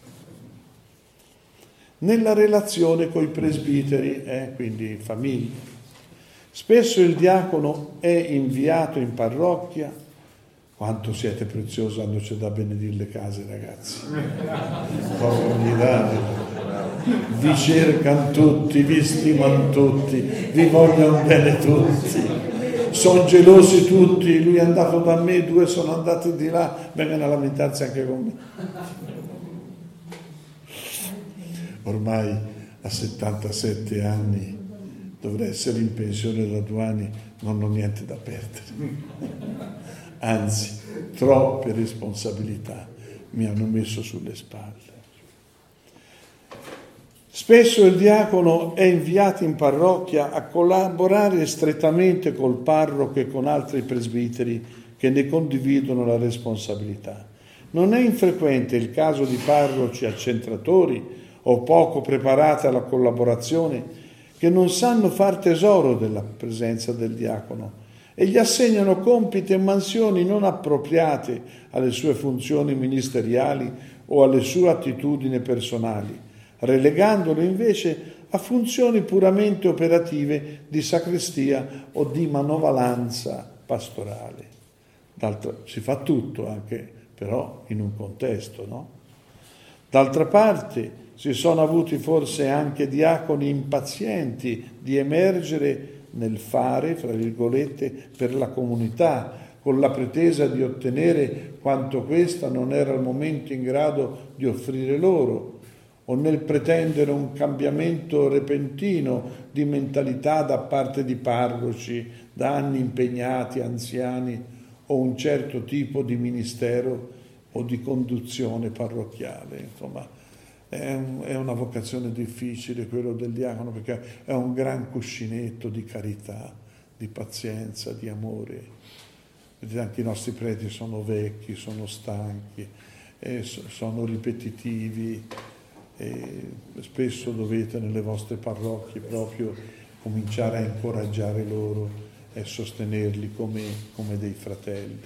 Nella relazione coi presbiteri, quindi famiglia, spesso il diacono è inviato in parrocchia. Quanto siete preziosi quando c'è da benedire le case, ragazzi. Vi cercano tutti, vi stimano tutti, vi vogliono bene tutti, sono gelosi tutti. Lui è andato da me, 2 sono andati di là, vengono a lamentarsi anche con me. Ormai a 77 anni dovrei essere in pensione da 2 anni, non ho niente da perdere. Anzi, troppe responsabilità mi hanno messo sulle spalle. Spesso il diacono è inviato in parrocchia a collaborare strettamente col parroco e con altri presbiteri che ne condividono la responsabilità. Non è infrequente il caso di parroci accentratori o poco preparati alla collaborazione che non sanno far tesoro della presenza del diacono e gli assegnano compiti e mansioni non appropriate alle sue funzioni ministeriali o alle sue attitudini personali, relegandolo invece a funzioni puramente operative di sacrestia o di manovalanza pastorale. D'altro, si fa tutto anche però in un contesto, no? D'altra parte si sono avuti forse anche diaconi impazienti di emergere nel fare, fra virgolette, per la comunità, con la pretesa di ottenere quanto questa non era al momento in grado di offrire loro, o nel pretendere un cambiamento repentino di mentalità da parte di parroci da anni impegnati, anziani, o un certo tipo di ministero o di conduzione parrocchiale. Insomma, è una vocazione difficile quello del diacono, perché è un gran cuscinetto di carità, di pazienza, di amore. Vedete, anche i nostri preti sono vecchi, sono stanchi, sono ripetitivi, e spesso dovete nelle vostre parrocchie proprio cominciare a incoraggiare loro e sostenerli come dei fratelli.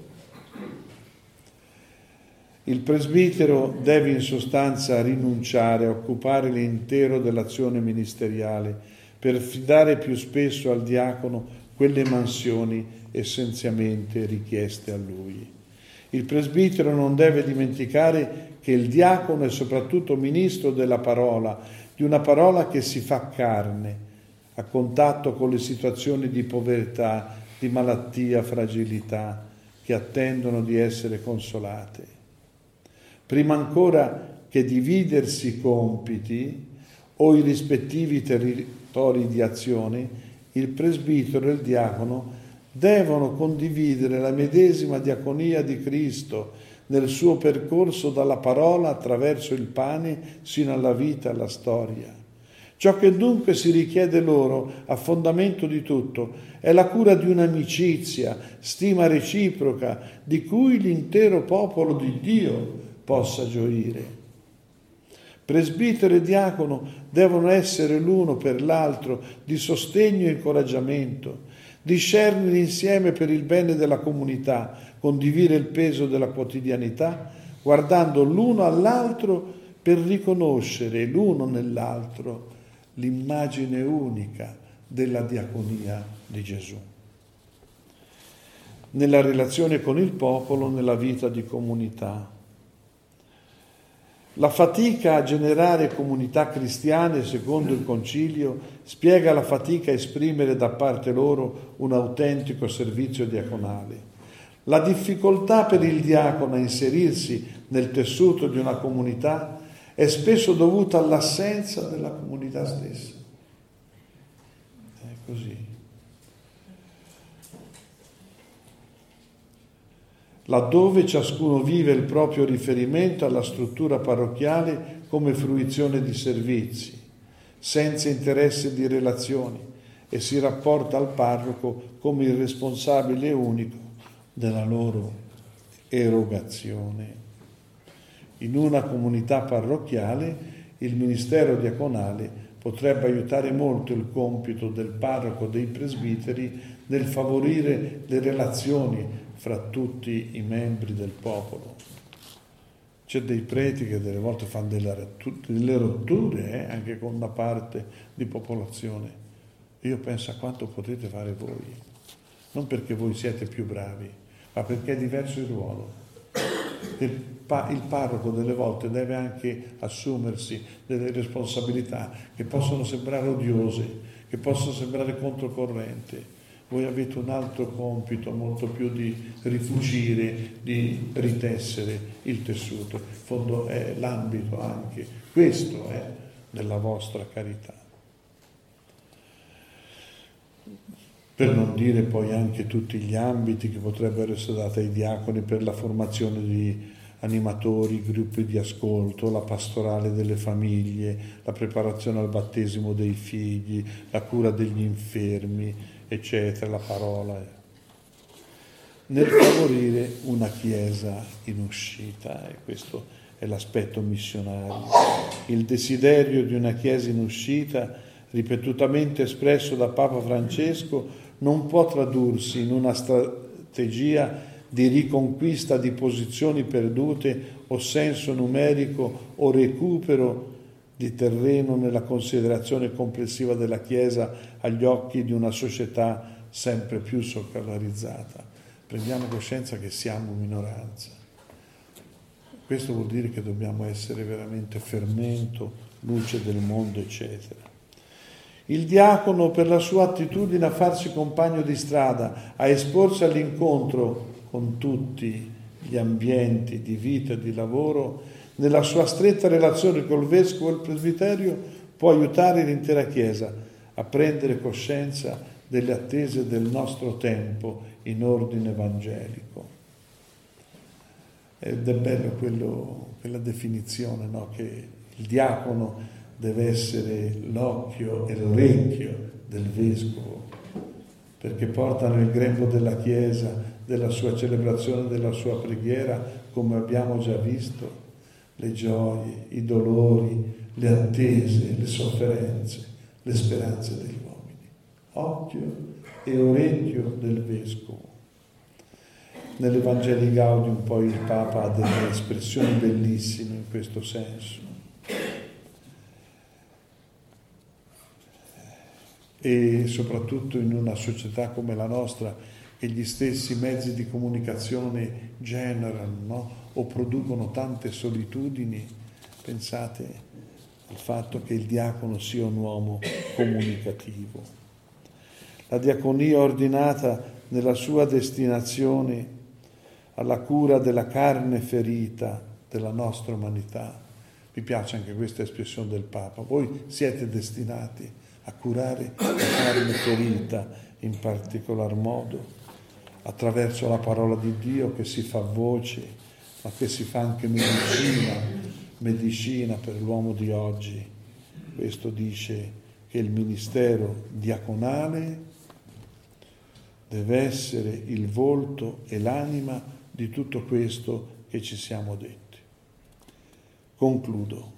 Il presbitero deve in sostanza rinunciare a occupare l'intero dell'azione ministeriale per affidare più spesso al diacono quelle mansioni essenzialmente richieste a lui. Il presbitero non deve dimenticare che il diacono è soprattutto ministro della parola, di una parola che si fa carne, a contatto con le situazioni di povertà, di malattia, fragilità, che attendono di essere consolate. Prima ancora che dividersi i compiti o i rispettivi territori di azione, il presbitero e il diacono devono condividere la medesima diaconia di Cristo nel suo percorso dalla parola attraverso il pane sino alla vita e alla storia. Ciò che dunque si richiede loro, a fondamento di tutto, è la cura di un'amicizia, stima reciproca, di cui l'intero popolo di Dio possa gioire. Presbitero e diacono devono essere l'uno per l'altro di sostegno e incoraggiamento, discernere insieme per il bene della comunità, condividere il peso della quotidianità, guardando l'uno all'altro per riconoscere l'uno nell'altro l'immagine unica della diaconia di Gesù. Nella relazione con il popolo, nella vita di comunità. La fatica a generare comunità cristiane, secondo il Concilio, spiega la fatica a esprimere da parte loro un autentico servizio diaconale. La difficoltà per il diacono a inserirsi nel tessuto di una comunità è spesso dovuta all'assenza della comunità stessa. È così. Laddove ciascuno vive il proprio riferimento alla struttura parrocchiale come fruizione di servizi, senza interesse di relazioni, e si rapporta al parroco come il responsabile unico della loro erogazione. In una comunità parrocchiale il ministero diaconale potrebbe aiutare molto il compito del parroco, dei presbiteri, nel favorire le relazioni fra tutti i membri del popolo. C'è dei preti che delle volte fanno delle rotture anche con una parte di popolazione. Io penso a quanto potete fare voi, non perché voi siete più bravi, ma perché è diverso il ruolo. Il parroco delle volte deve anche assumersi delle responsabilità che possono sembrare odiose, che possono sembrare controcorrente. Voi avete un altro compito, molto più di ricucire, di ritessere il tessuto. In fondo è l'ambito anche, questo è della vostra carità. Per non dire poi anche tutti gli ambiti che potrebbero essere dati ai diaconi per la formazione di animatori, gruppi di ascolto, la pastorale delle famiglie, la preparazione al battesimo dei figli, la cura degli infermi, eccetera, la parola. Nel favorire una Chiesa in uscita, e questo è l'aspetto missionario. Il desiderio di una Chiesa in uscita, ripetutamente espresso da Papa Francesco, non può tradursi in una strategia di riconquista di posizioni perdute o senso numerico o recupero di terreno nella considerazione complessiva della Chiesa agli occhi di una società sempre più secolarizzata. Prendiamo coscienza che siamo minoranza. Questo vuol dire che dobbiamo essere veramente fermento, luce del mondo, eccetera. Il diacono, per la sua attitudine a farsi compagno di strada, a esporsi all'incontro con tutti gli ambienti di vita e di lavoro, nella sua stretta relazione col vescovo e il presbiterio, può aiutare l'intera Chiesa a prendere coscienza delle attese del nostro tempo in ordine evangelico. Ed è bello quella definizione, no? Che il diacono deve essere l'occhio e l'orecchio del vescovo, perché porta nel grembo della Chiesa, della sua celebrazione, della sua preghiera, come abbiamo già visto, le gioie, i dolori, le attese, le sofferenze, le speranze degli uomini. Occhio e orecchio del vescovo. Nell'Evangelii Gaudium poi il Papa ha delle espressioni bellissime in questo senso. E soprattutto in una società come la nostra, che gli stessi mezzi di comunicazione generano, no? O producono tante solitudini, pensate al fatto che il diacono sia un uomo comunicativo. La diaconia ordinata nella sua destinazione alla cura della carne ferita della nostra umanità. Mi piace anche questa espressione del Papa. Voi siete destinati a curare la carne ferita in particolar modo, attraverso la parola di Dio che si fa voce, ma che si fa anche medicina per l'uomo di oggi. Questo dice che il ministero diaconale deve essere il volto e l'anima di tutto questo che ci siamo detti. Concludo.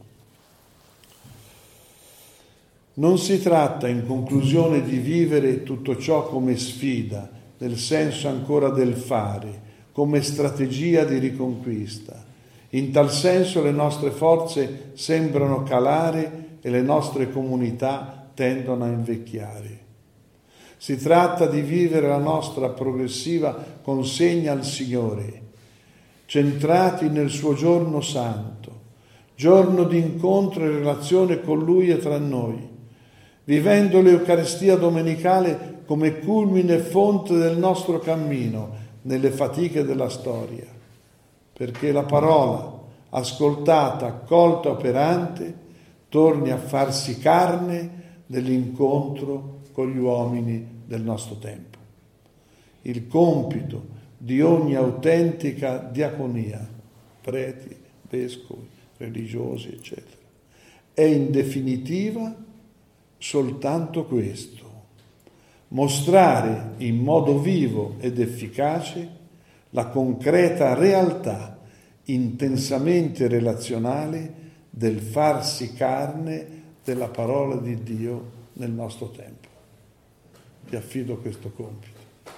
Non si tratta, in conclusione, di vivere tutto ciò come sfida, nel senso ancora del fare, come strategia di riconquista. In tal senso le nostre forze sembrano calare e le nostre comunità tendono a invecchiare. Si tratta di vivere la nostra progressiva consegna al Signore, centrati nel suo giorno santo, giorno di incontro e relazione con Lui e tra noi, vivendo l'Eucaristia domenicale come culmine e fonte del nostro cammino nelle fatiche della storia, perché la parola, ascoltata, accolta, operante, torni a farsi carne nell'incontro con gli uomini del nostro tempo. Il compito di ogni autentica diaconia, preti, vescovi, religiosi, eccetera, è in definitiva soltanto questo: mostrare in modo vivo ed efficace la concreta realtà intensamente relazionale del farsi carne della parola di Dio nel nostro tempo. Ti affido questo compito.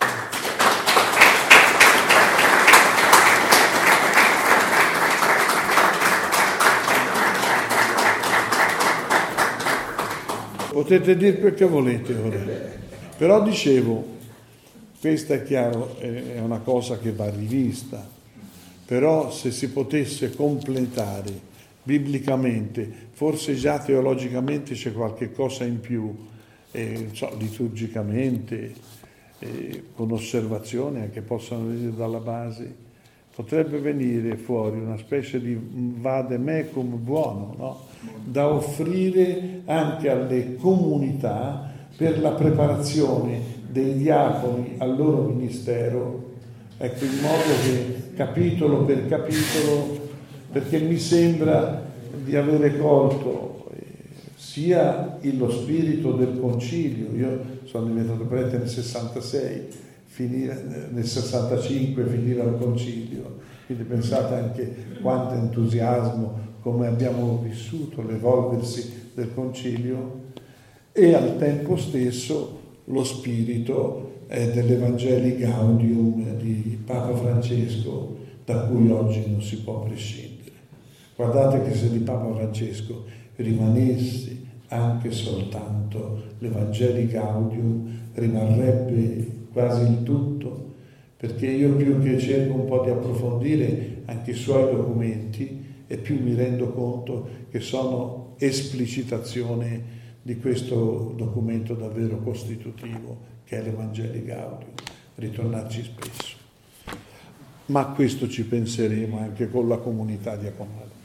Potete dire quel che volete ora, però dicevo, questa è chiaro, è una cosa che va rivista, però se si potesse completare biblicamente, forse già teologicamente c'è qualche cosa in più, liturgicamente, con osservazioni che possono venire dalla base, potrebbe venire fuori una specie di vademecum buono, no? Da offrire anche alle comunità per la preparazione dei diaconi al loro ministero, ecco, in modo che capitolo per capitolo, perché mi sembra di avere colto sia lo spirito del concilio. Io sono diventato prete nel 66, nel 65 finiva il concilio, quindi pensate anche quanto entusiasmo, come abbiamo vissuto l'evolversi del concilio, e al tempo stesso lo spirito dell'Evangelii Gaudium di Papa Francesco, da cui oggi non si può prescindere. Guardate che se di Papa Francesco rimanesse anche soltanto l'Evangelii Gaudium, rimarrebbe quasi il tutto, perché io più che cerco un po' di approfondire anche i suoi documenti e più mi rendo conto che sono esplicitazione di questo documento davvero costitutivo che è l'Evangelii Gaudium, ritornarci spesso. Ma a questo ci penseremo anche con la comunità diaconale.